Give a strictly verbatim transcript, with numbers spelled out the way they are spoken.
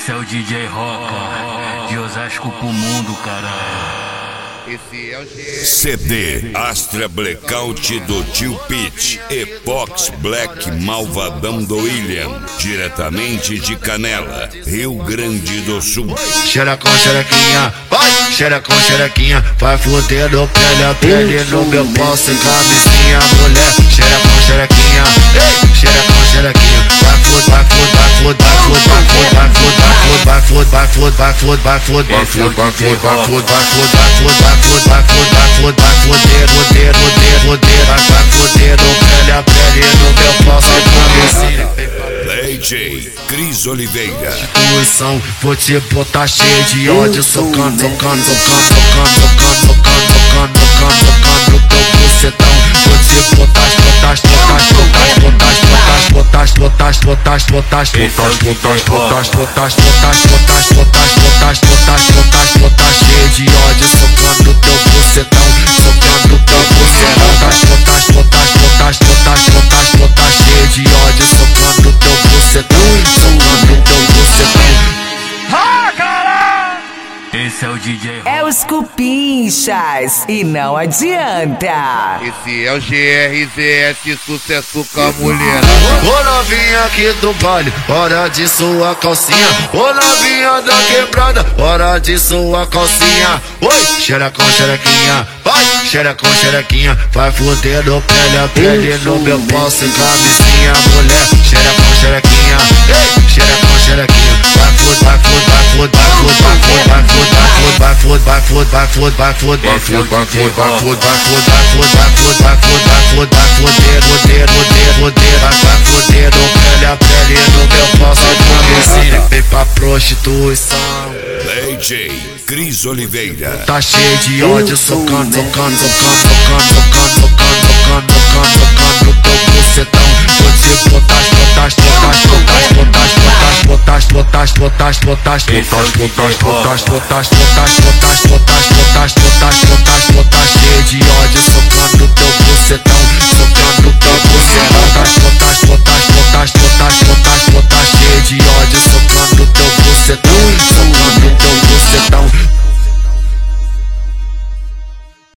Esse é o D J Roca, de Osasco pro mundo, caralho. Esse é o G. C D Astra Blackout do Tio Pete, Epox Black Malvadão do William, diretamente de Canela, Rio Grande do Sul. Cheira com xerequinha, vai, cheira com xerequinha, vai foder no pele a pele no meu pau sem camisinha, mulher. Cheira com xerequinha, ei, cheira com xerequinha, vai foder, vai foder, vai foder, vai foder, vai foder, vai foder, vai foder, vai foder, vai foder, vai foder, vai foder, vai foder, vai foder, vai foder, vai foder, vai foder, vai foder, foder, foder, foder, vai foder no pele a pele no meu pau sem camisinha. D J Cris Oliveira. Instituição, vou te botar cheio de ódio, socando, socando, socando, socando, socando, socando, socando, socando, socando teu bucetão. Vou te botar, botar, botar, botar, botar, botar, botar, botar, botar, botar, botar, botar, botar, botar, botar, botar, botar, cheio de ódio, socando teu bucetão, socando teu bucetão, botar, botar, botar, botar, botar, botar, cheio de ódio, socando teu bucetão, socando teu bucetão. Esse é o D J Roca. É os cupinchas e não adianta. Esse é o G R Z S, sucesso com a mulher. Ô novinha aqui do baile, hora de sua calcinha. Ô novinha da quebrada, hora de sua calcinha. Oi, cheira com xerequinha, vai, cheira com xerequinha, vai foder no pele a pele no meu pau sem camisinha, mulher. Cheira com xerequinha, ei, cheira com xerequinha, vai foder, vai foder, vai foder, vai foder, vai foder, vai foder, vai foder, vai foder, vai foder, vai foder, vai foder, vai foder, vai foder, vai foder, vai foder, vai foder, vai foder, foder, foder, foder, vai foder no pele a pele no meu pau sem camisinha. Vem pra prostituição. D J Cris Oliveira. Tá cheio de ódio, socando, socando, socando, socando, socando, socando, socando, socando, socando teu bucetão. Vou te botar, botar, botar, botar, botar, botar, botar, botar, botar, botar, botar, botar, botar, botar, botar, botar, botar, botar, botar, cheio de ódio, socando teu bucetão, socando teu bucetão.